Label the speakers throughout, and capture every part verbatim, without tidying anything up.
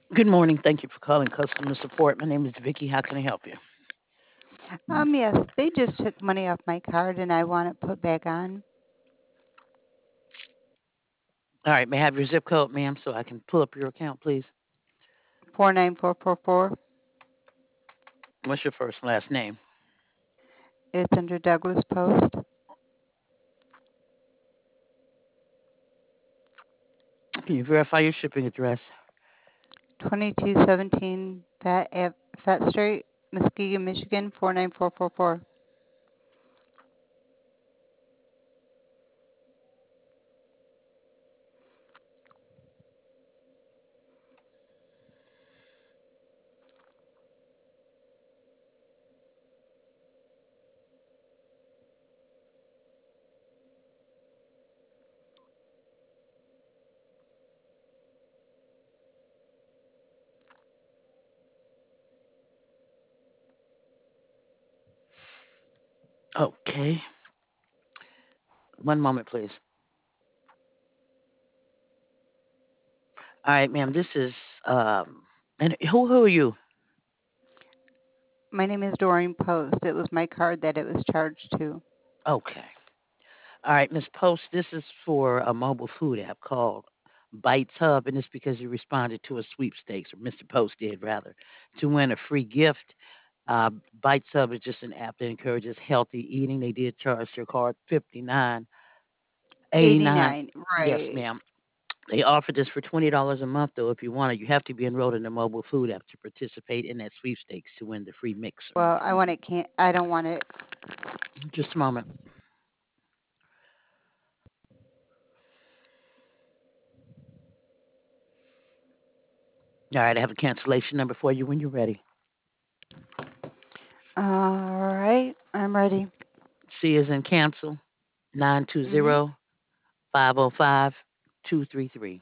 Speaker 1: Good morning. Thank you for calling customer support. My name is Vicky. How can I help you?
Speaker 2: Um, yes, they just took money off my card and I want it put back on.
Speaker 1: All right. May I have your zip code, ma'am, so I can pull up your account, please?
Speaker 2: four nine four four four.
Speaker 1: What's your first and last name?
Speaker 2: It's under Douglas Post,
Speaker 1: Can you verify your shipping address?
Speaker 2: twenty-two seventeen Fat Ave, Fat Street, Muskegon, Michigan, four nine four four four.
Speaker 1: Okay. One moment, please. All right, ma'am. This is um. And who who are you?
Speaker 2: My name is Doreen Post. It was my card that it was charged to.
Speaker 1: Okay. All right, Miss Post. This is for a mobile food app called Bites Hub, and it's because you responded to a sweepstakes, or Mister Post did rather, to win a free gift. Uh, Bites Hub is just an app that encourages healthy eating. They did charge your card fifty nine eighty nine.
Speaker 2: eighty-nine,
Speaker 1: Yes,
Speaker 2: right.
Speaker 1: ma'am. They offer this for twenty dollars a month, though. If you want it, you have to be enrolled in the mobile food app to participate in that sweepstakes to win the free mixer.
Speaker 2: Well, I want it can't I don't want it.
Speaker 1: Just a moment. All right, I have a cancellation number for you when you're ready.
Speaker 2: All right, I'm ready.
Speaker 1: C is in cancel. Nine two
Speaker 2: Mhm.
Speaker 1: zero five zero five two three three.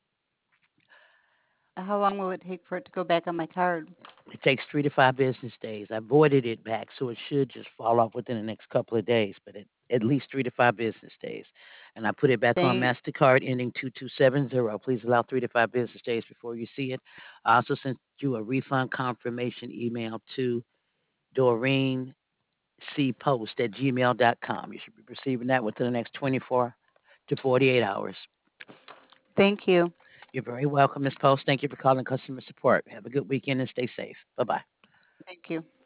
Speaker 2: How long will it take for it to go back on my card?
Speaker 1: It takes three to five business days. I voided it back, so it should just fall off within the next couple of days, but it, at least three to five business days. And I put it back on
Speaker 2: Thank
Speaker 1: MasterCard ending two two seven zero. Please allow three to five business days before you see it. I also sent you a refund confirmation email to Doreen C. Post at gmail dot com. You should be receiving that within the next twenty-four to forty-eight hours.
Speaker 2: thank you.
Speaker 1: You're very welcome, Miss Post. Thank you for calling customer support. Have a good weekend and stay safe. Bye bye.
Speaker 2: Thank you.